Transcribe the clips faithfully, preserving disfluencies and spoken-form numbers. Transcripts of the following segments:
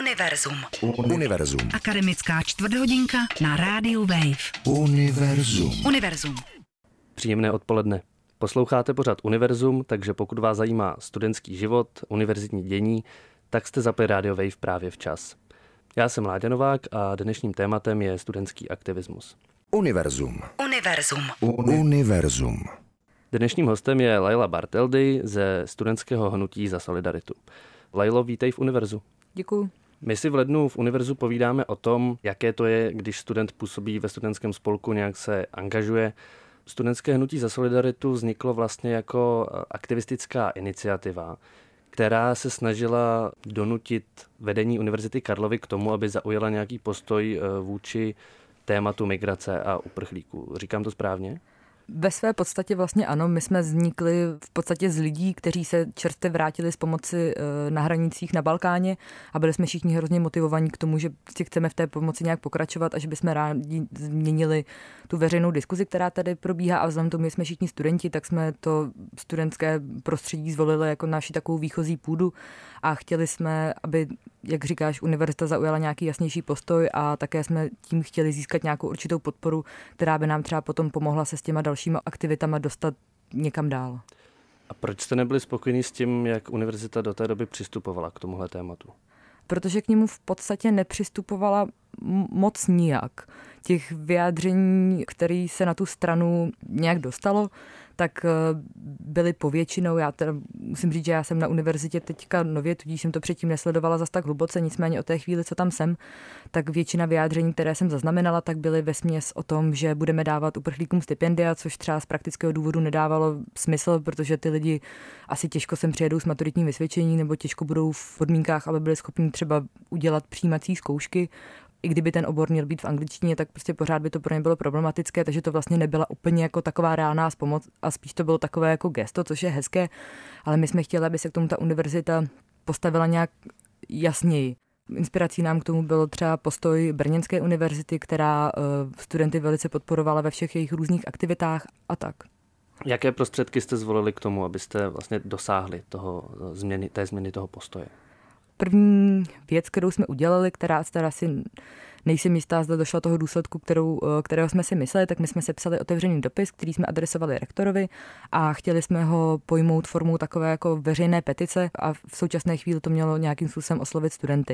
Univerzum. Univerzum. Akademická čtvrthodinka na rádiu Wave. Univerzum. Univerzum. Příjemné odpoledne. Posloucháte pořad Univerzum, takže pokud vás zajímá studentský život, univerzitní dění, tak jste zapli rádio Wave právě včas. Já jsem Láďa Novák a dnešním tématem je studentský aktivismus. Univerzum. Univerzum. Univerzum. Dnešním hostem je Laila Barteldy ze studentského hnutí Za solidaritu. Lailo, vítej v Univerzu. Děkuju. My si v lednu v Univerzu povídáme o tom, jaké to je, když student působí ve studentském spolku, nějak se angažuje. Studentské hnutí Za solidaritu vzniklo vlastně jako aktivistická iniciativa, která se snažila donutit vedení Univerzity Karlovy k tomu, aby zaujala nějaký postoj vůči tématu migrace a uprchlíků. Říkám to správně? Ve své podstatě vlastně ano, my jsme vznikli v podstatě z lidí, kteří se čerstvě vrátili z pomoci na hranicích na Balkáně a byli jsme všichni hrozně motivovaní k tomu, že si chceme v té pomoci nějak pokračovat a že bychom rádi změnili tu veřejnou diskuzi, která tady probíhá, a vzhledem tomu, že jsme všichni studenti, tak jsme to studentské prostředí zvolili jako naši takovou výchozí půdu a chtěli jsme, aby, jak říkáš, univerzita zaujala nějaký jasnější postoj a také jsme tím chtěli získat nějakou určitou podporu, která by nám třeba potom pomohla se s těma dalšíma aktivitama dostat někam dál. A proč jste nebyli spokojení s tím, jak univerzita do té doby přistupovala k tomuhle tématu? Protože k němu v podstatě nepřistupovala moc nijak. Těch vyjádření, které se na tu stranu nějak dostalo, tak byly povětšinou. Já teda musím říct, že já jsem na univerzitě teďka nově, tudíž jsem to předtím nesledovala zas tak hluboce, nicméně o té chvíli, co tam jsem, tak většina vyjádření, které jsem zaznamenala, tak byly vesměs o tom, že budeme dávat uprchlíkům stipendia, což třeba z praktického důvodu nedávalo smysl, protože ty lidi asi těžko sem přijedou s maturitním vysvědčením nebo těžko budou v podmínkách, aby byli schopni třeba udělat přijímací zkoušky. I kdyby ten obor měl být v angličtině, tak prostě pořád by to pro ně bylo problematické, takže to vlastně nebyla úplně jako taková reálná pomoc a spíš to bylo takové jako gesto, což je hezké, ale my jsme chtěli, aby se k tomu ta univerzita postavila nějak jasněji. Inspirací nám k tomu byl třeba postoj Brněnské univerzity, která studenty velice podporovala ve všech jejich různých aktivitách a tak. Jaké prostředky jste zvolili k tomu, abyste vlastně dosáhli toho změny, té změny toho postoje? První věc, kterou jsme udělali, která teda si nejsem jistá, zda došla toho důsledku, kterou, kterého jsme si mysleli, tak my jsme sepsali otevřený dopis, který jsme adresovali rektorovi a chtěli jsme ho pojmout formou takové jako veřejné petice a v současné chvíli to mělo nějakým způsobem oslovit studenty.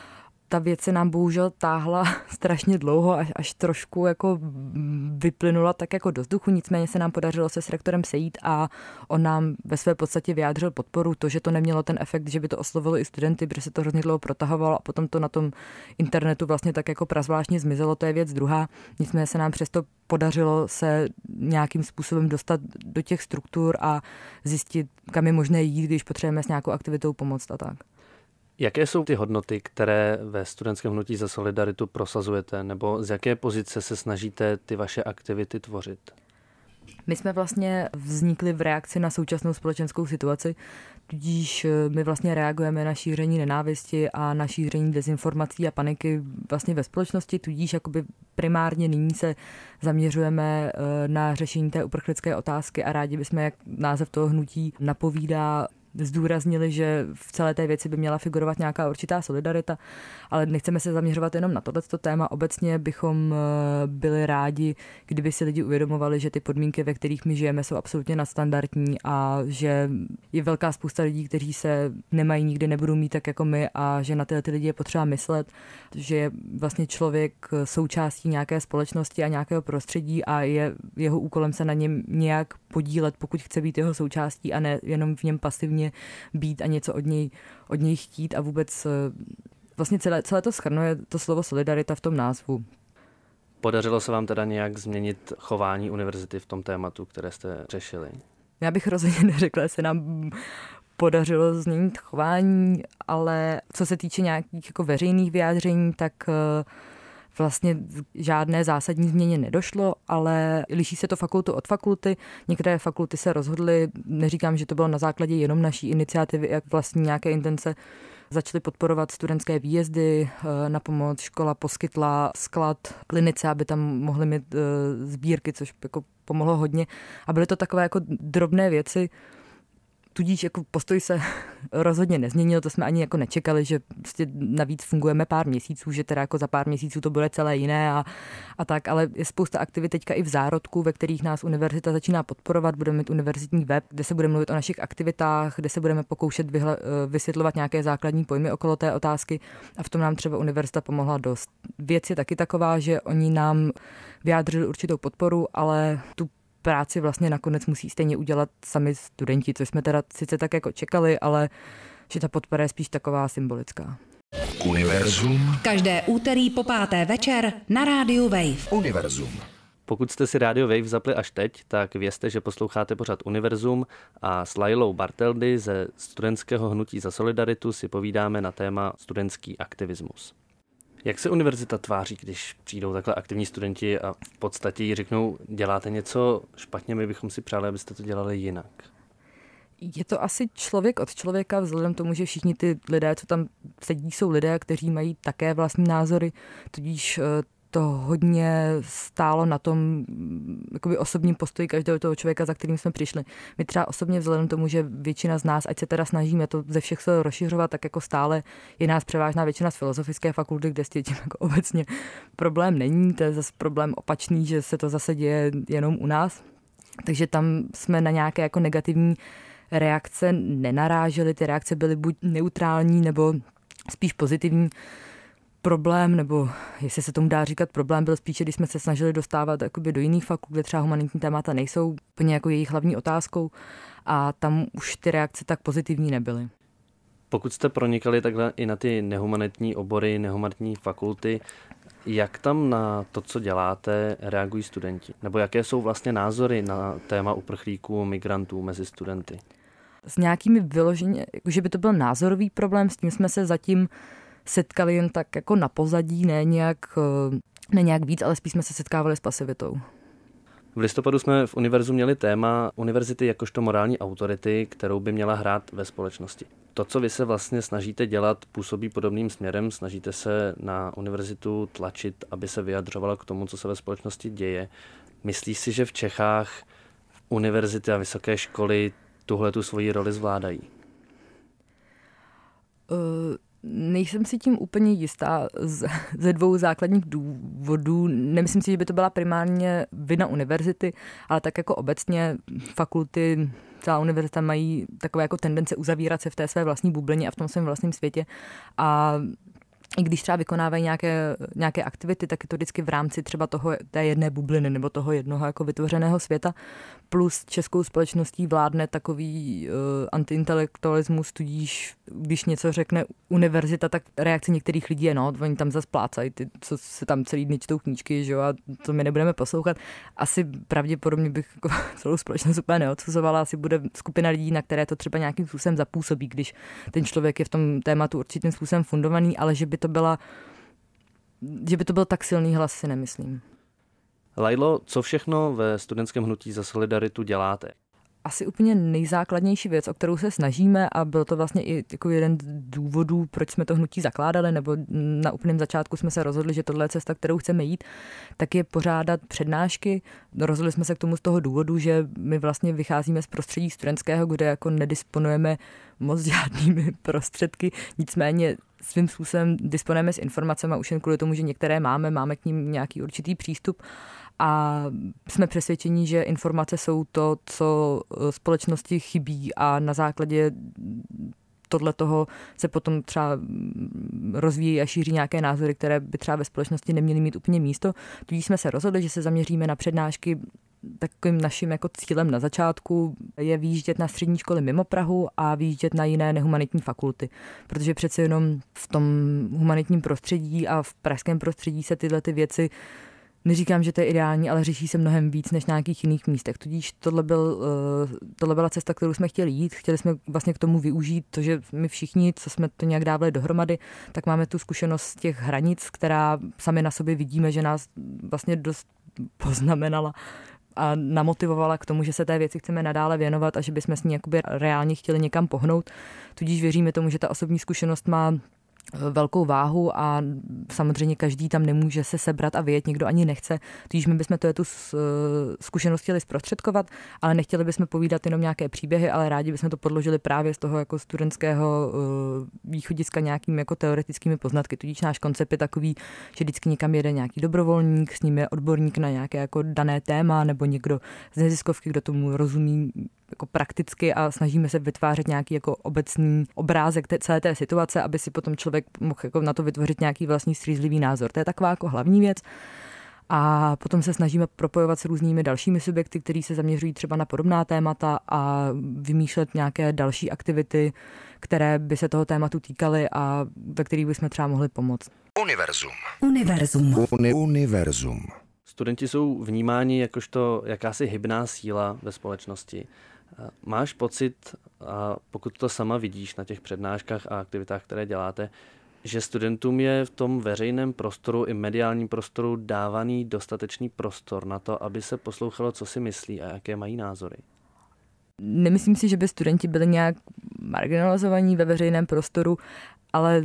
Ta věc se nám bohužel táhla strašně dlouho, až, až trošku jako vyplynula tak jako do vzduchu, nicméně se nám podařilo se s rektorem sejít a on nám ve své podstatě vyjádřil podporu, to, že to nemělo ten efekt, že by to oslovilo i studenty, protože se to hrozně dlouho protahovalo a potom to na tom internetu vlastně tak jako prazvláštně zmizelo, to je věc druhá. Nicméně se nám přesto podařilo se nějakým způsobem dostat do těch struktur a zjistit, kam je možné jít, když potřebujeme s nějakou aktivitou pomoct a tak. Jaké jsou ty hodnoty, které ve studentském hnutí Za solidaritu prosazujete, nebo z jaké pozice se snažíte ty vaše aktivity tvořit? My jsme vlastně vznikli v reakci na současnou společenskou situaci, tudíž my vlastně reagujeme na šíření nenávisti a na šíření dezinformací a paniky vlastně ve společnosti, tudíž jakoby primárně nyní se zaměřujeme na řešení té uprchlické otázky a rádi bychom, jak název toho hnutí napovídá, zdůraznili, že v celé té věci by měla figurovat nějaká určitá solidarita, ale nechceme se zaměřovat jenom na tohleto téma. Obecně bychom byli rádi, kdyby si lidi uvědomovali, že ty podmínky, ve kterých my žijeme, jsou absolutně nadstandardní a že je velká spousta lidí, kteří se nemají, nikdy nebudou mít tak jako my a že na tyhle ty lidi je potřeba myslet, že je vlastně člověk součástí nějaké společnosti a nějakého prostředí a je jeho úkolem se na něm nějak podílet, pokud chce být jeho součástí a ne jenom v něm pasivně být a něco od něj, od něj chtít a vůbec vlastně celé, celé to shrnuje to slovo solidarita v tom názvu. Podařilo se vám teda nějak změnit chování univerzity v tom tématu, které jste řešili? Já bych rozhodně neřekla, že se nám podařilo změnit chování, ale co se týče nějakých jako veřejných vyjádření, tak vlastně žádné zásadní změně nedošlo, ale liší se to fakultu od fakulty. Některé fakulty se rozhodly, neříkám, že to bylo na základě jenom naší iniciativy, jak vlastně nějaké intence, začaly podporovat studentské výjezdy na pomoc. Škola poskytla sklad klinice, aby tam mohly mít sbírky, což jako pomohlo hodně. A byly to takové jako drobné věci. tudíž jako postoj se rozhodně nezměnil, to jsme ani jako nečekali, že prostě navíc fungujeme pár měsíců, že teda jako za pár měsíců to bude celé jiné a, a tak, ale je spousta aktivit teďka i v zárodku, ve kterých nás univerzita začíná podporovat, budeme mít univerzitní web, kde se budeme mluvit o našich aktivitách, kde se budeme pokoušet vyhle, vysvětlovat nějaké základní pojmy okolo té otázky a v tom nám třeba univerzita pomohla dost. Věc je taky taková, že oni nám vyjádřili určitou podporu, ale tu práci vlastně nakonec musí stejně udělat sami studenti, což jsme teda sice tak jako čekali, ale že ta podpora je spíš taková symbolická. Univerzum. Každé úterý po páté večer na rádiu Wave. Univerzum. Pokud jste si Radio Wave zapli až teď, tak vězte, že posloucháte pořad Univerzum a s Lailou Barteldy ze studentského hnutí za solidaritu si povídáme na téma studentský aktivismus. Jak se univerzita tváří, když přijdou takhle aktivní studenti a v podstatě jí řeknou, děláte něco špatně, my bychom si přáli, abyste to dělali jinak? Je to asi člověk od člověka, vzhledem tomu, že všichni ty lidé, co tam sedí, jsou lidé, kteří mají také vlastní názory, tudíž to hodně stálo na tom jakoby osobním postoji každého toho člověka, za kterým jsme přišli. My třeba osobně vzhledem tomu, že většina z nás, ať se teda snažíme to ze všech sil rozšiřovat, tak jako stále je nás převážná většina z filozofické fakulty, kde s tím jako obecně problém není, to je zase problém opačný, že se to zase děje jenom u nás. Takže tam jsme na nějaké jako negativní reakce nenaráželi, ty reakce byly buď neutrální nebo spíš pozitivní. Problém, nebo jestli se tomu dá říkat problém, byl spíše, když jsme se snažili dostávat jakoby do jiných fakult, kde třeba humanitní témata nejsou úplně jako jejich hlavní otázkou a tam už ty reakce tak pozitivní nebyly. Pokud jste pronikali takhle i na ty nehumanitní obory, nehumanitní fakulty, jak tam na to, co děláte, reagují studenti? Nebo jaké jsou vlastně názory na téma uprchlíků, migrantů mezi studenty? S nějakými vyloženě, že by to byl názorový problém, s tím jsme se zatím setkali jen tak jako na pozadí, ne nějak, ne nějak víc, ale spíš jsme se setkávali s pasivitou. V listopadu jsme v Univerzu měli téma univerzity jakožto morální autority, kterou by měla hrát ve společnosti. To, co vy se vlastně snažíte dělat, působí podobným směrem, snažíte se na univerzitu tlačit, aby se vyjadřovala k tomu, co se ve společnosti děje. Myslíš si, že v Čechách univerzity a vysoké školy tuhle tu svoji roli zvládají? Uh... Nejsem si tím úplně jistá z, ze dvou základních důvodů. Nemyslím si, že by to byla primárně vina univerzity, ale tak jako obecně fakulty, celá univerzita mají takové jako tendence uzavírat se v té své vlastní bublině a v tom svém vlastním světě. A i když třeba vykonávají nějaké, nějaké aktivity, tak je to vždycky v rámci třeba toho, té jedné bubliny nebo toho jednoho jako vytvořeného světa. Plus českou společností vládne takový uh, antiintelektualismus, tudíž když něco řekne univerzita, tak reakce některých lidí je, no, oni tam zase plácají, ty, co se tam celý dny čtou knížky, že jo, a to my nebudeme poslouchat. Asi pravděpodobně bych jako celou společnost úplně neodsuzovala, asi bude skupina lidí, na které to třeba nějakým způsobem zapůsobí, když ten člověk je v tom tématu určitým způsobem fundovaný, ale že by to byla, že by to byl tak silný hlas, si nemyslím. Lailo, co všechno ve studentském hnutí za solidaritu děláte? Asi úplně nejzákladnější věc, o kterou se snažíme, a byl to vlastně i jako jeden z důvodů, proč jsme to hnutí zakládali, nebo na úplném začátku jsme se rozhodli, že tohle je cesta, kterou chceme jít, tak je pořádat přednášky. Rozhodli jsme se k tomu z toho důvodu, že my vlastně vycházíme z prostředí studentského, kde jako nedisponujeme moc žádnými prostředky, nicméně svým způsobem disponujeme s informacemi už jen kvůli tomu, že některé máme, máme k ním nějaký určitý přístup a jsme přesvědčeni, že informace jsou to, co společnosti chybí a na základě tohle toho se potom třeba rozvíjí a šíří nějaké názory, které by třeba ve společnosti neměly mít úplně místo. Tudíž jsme se rozhodli, že se zaměříme na přednášky. Takovým naším jako cílem na začátku je vyjíždět na střední školy mimo Prahu a vyjíždět na jiné nehumanitní fakulty, protože přece jenom v tom humanitním prostředí a v pražském prostředí se tyhle ty věci, neříkám, že to je ideální, ale řeší se mnohem víc než na nějakých jiných místech. Tudíž tohle, byl, tohle byla cesta, kterou jsme chtěli jít. Chtěli jsme vlastně k tomu využít to, že my všichni, co jsme to nějak dávali dohromady, tak máme tu zkušenost z těch hranic, která sami na sobě vidíme, že nás vlastně dost poznamenala a namotivovala k tomu, že se té věci chceme nadále věnovat a že bychom s ní jakoby reálně chtěli někam pohnout. Tudíž věříme tomu, že ta osobní zkušenost má velkou váhu a samozřejmě každý tam nemůže se sebrat a vyjet, nikdo ani nechce. Tudíž my bychom to tu zkušenost chtěli zprostředkovat, ale nechtěli bychom povídat jenom nějaké příběhy, ale rádi bychom to podložili právě z toho jako studentského východiska nějakými jako teoretickými poznatky. Tudíž náš koncept je takový, že vždycky někam jede nějaký dobrovolník, s ním je odborník na nějaké jako dané téma nebo někdo z neziskovky, kdo tomu rozumí jako prakticky a snažíme se vytvářet nějaký jako obecný obrázek té, celé té situace, aby si potom člověk mohl jako na to vytvořit nějaký vlastní střízlivý názor. To je taková jako hlavní věc. A potom se snažíme propojovat s různými dalšími subjekty, kteří se zaměřují třeba na podobná témata a vymýšlet nějaké další aktivity, které by se toho tématu týkaly a ve kterých bychom třeba mohli pomoct. Univerzum. Univerzum. Uni- univerzum. Studenti jsou vnímáni jakožto jakási hybná síla ve společnosti. Máš pocit, a pokud to sama vidíš na těch přednáškách a aktivitách, které děláte, že studentům je v tom veřejném prostoru i mediálním prostoru dávaný dostatečný prostor na to, aby se poslouchalo, co si myslí a jaké mají názory? Nemyslím si, že by studenti byli nějak marginalizovaní ve veřejném prostoru, ale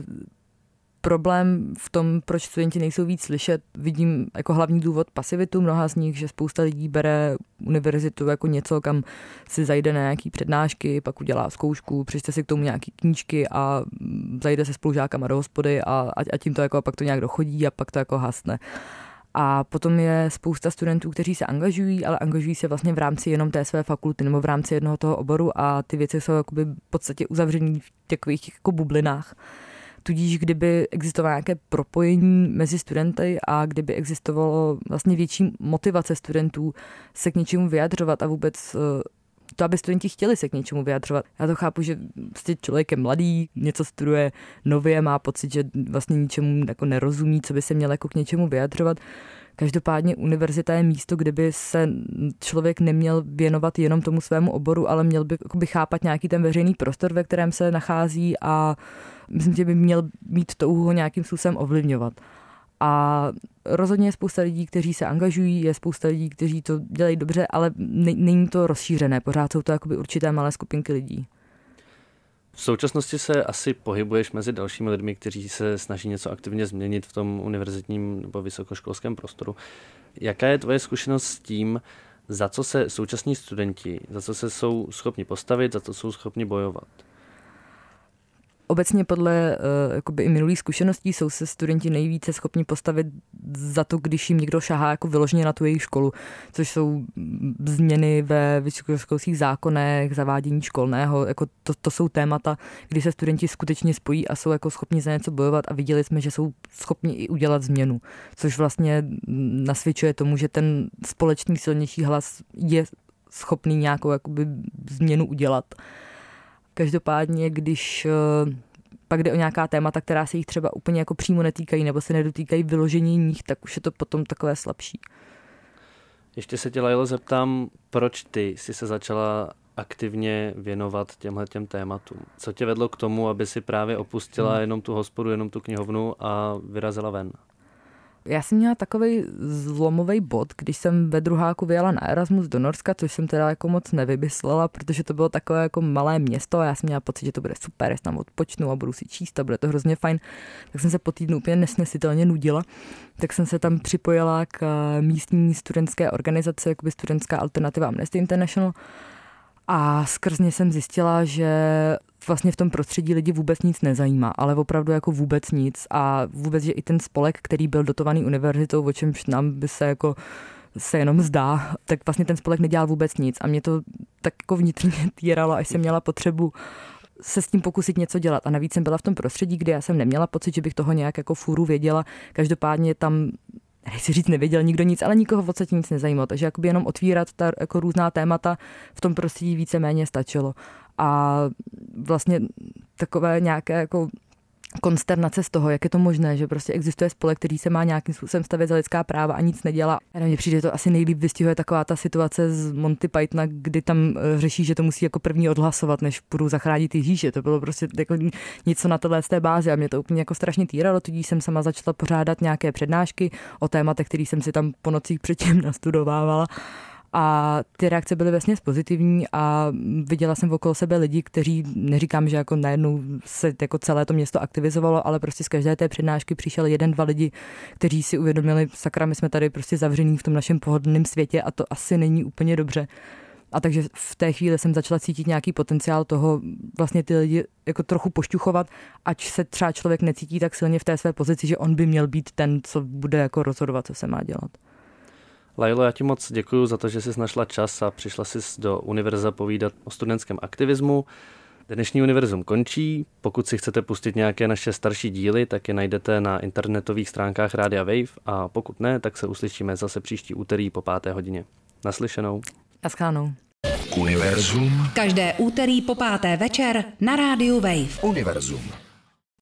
problém v tom, proč studenti nejsou víc slyšet, vidím jako hlavní důvod pasivitu mnoha z nich, že spousta lidí bere univerzitu jako něco, kam si zajde na nějaký přednášky, pak udělá zkoušku, přečte si k tomu nějaký knížky a zajde se spolužákama do hospody a, a tím to jako, a pak to nějak dochodí a pak to jako hasne. A potom je spousta studentů, kteří se angažují, ale angažují se vlastně v rámci jenom té své fakulty nebo v rámci jednoho toho oboru a ty věci jsou jakoby v podstatě uzavřený v takových jako bublinách. Tudíž kdyby existovalo nějaké propojení mezi studenty a kdyby existovalo vlastně větší motivace studentů se k něčemu vyjadřovat a vůbec to, aby studenti chtěli se k něčemu vyjadřovat. Já to chápu, že prostě člověk je mladý, něco studuje nově, má pocit, že vlastně ničemu jako nerozumí, co by se měl jako k něčemu vyjadřovat. Každopádně univerzita je místo, kde by se člověk neměl věnovat jenom tomu svému oboru, ale měl by, by chápat nějaký ten veřejný prostor, ve kterém se nachází a myslím, že by měl mít touhu ho nějakým způsobem ovlivňovat. A rozhodně je spousta lidí, kteří se angažují, je spousta lidí, kteří to dělají dobře, ale není to rozšířené, pořád jsou to jakoby určité malé skupinky lidí. V současnosti se asi pohybuješ mezi dalšími lidmi, kteří se snaží něco aktivně změnit v tom univerzitním nebo vysokoškolském prostoru. Jaká je tvoje zkušenost s tím, za co se současní studenti, za co se jsou schopni postavit, za co jsou schopni bojovat? Obecně podle uh, jakoby i minulých zkušeností jsou se studenti nejvíce schopni postavit za to, když jim někdo šahá jako vyloženě na tu jejich školu, což jsou změny ve vysokoškolských zákonech, zavádění školného, jako to, to jsou témata, kdy se studenti skutečně spojí a jsou jako schopni za něco bojovat a viděli jsme, že jsou schopni i udělat změnu, což vlastně nasvědčuje tomu, že ten společný silnější hlas je schopný nějakou jakoby změnu udělat. Každopádně, když pak jde o nějaká témata, která se jich třeba úplně jako přímo netýkají nebo se nedotýkají vyložení nich, tak už je to potom takové slabší. Ještě se tě, Lajlo, zeptám, proč ty jsi se začala aktivně věnovat těmhletěm tématům? Co tě vedlo k tomu, aby si právě opustila hmm. jenom tu hospodu, jenom tu knihovnu a vyrazila ven? Já jsem měla takovej zlomový bod, když jsem ve druháku vyjela na Erasmus do Norska, což jsem teda jako moc nevymyslela, protože to bylo takové jako malé město a já jsem měla pocit, že to bude super, já tam odpočnu a budu si číst a bude to hrozně fajn. Tak jsem se po týdnu úplně nesnesitelně nudila, tak jsem se tam připojila k místní studentské organizaci, jakoby studentská alternativa Amnesty International. A skrz ně jsem zjistila, že vlastně v tom prostředí lidi vůbec nic nezajímá, ale opravdu jako vůbec nic a vůbec, že i ten spolek, který byl dotovaný univerzitou, o čemž nám by se jako se jenom zdá, tak vlastně ten spolek nedělal vůbec nic a mě to tak jako vnitřně týralo, až jsem měla potřebu se s tím pokusit něco dělat. A navíc jsem byla v tom prostředí, kde já jsem neměla pocit, že bych toho nějak jako fůru věděla. Každopádně tam nechci říct, nevěděl nikdo nic, ale nikoho v podstatě nic nezajímalo. Takže jakoby jenom otvírat ta jako různá témata v tom prostředí víceméně stačilo. A vlastně takové nějaké jako konsternace z toho, jak je to možné, že prostě existuje spolek, který se má nějakým způsobem stavět za lidská práva a nic nedělá. A mně přijde, to asi nejlíp vystihuje taková ta situace z Monty Pythona, kdy tam řeší, že to musí jako první odhlasovat, než budou zachránit Ježíše. To bylo prostě jako něco na téhle z té bázi a mě to úplně jako strašně týralo, tudíž jsem sama začala pořádat nějaké přednášky o tématech, které jsem si tam po nocích předtím nastudovávala. A ty reakce byly vesměs pozitivní a viděla jsem okolo sebe lidi, kteří, neříkám, že jako najednou se jako celé to město aktivizovalo, ale prostě z každé té přednášky přišel jeden, dva lidi, kteří si uvědomili, sakra, my jsme tady prostě zavření v tom našem pohodlném světě a to asi není úplně dobře. A takže v té chvíli jsem začala cítit nějaký potenciál toho vlastně ty lidi jako trochu pošťuchovat, ať se třeba člověk necítí tak silně v té své pozici, že on by měl být ten, co bude jako rozhodovat, co se má dělat. Lajlo, já ti moc děkuji za to, že jsi našla čas a přišla jsi do Univerza povídat o studentském aktivismu. Dnešní Univerzum končí. Pokud si chcete pustit nějaké naše starší díly, tak je najdete na internetových stránkách Rádia Wave a pokud ne, tak se uslyšíme zase příští úterý po páté hodině. Naslyšenou. Naschledanou. Univerzum. Každé úterý po páté večer na rádiu Wave. Univerzum.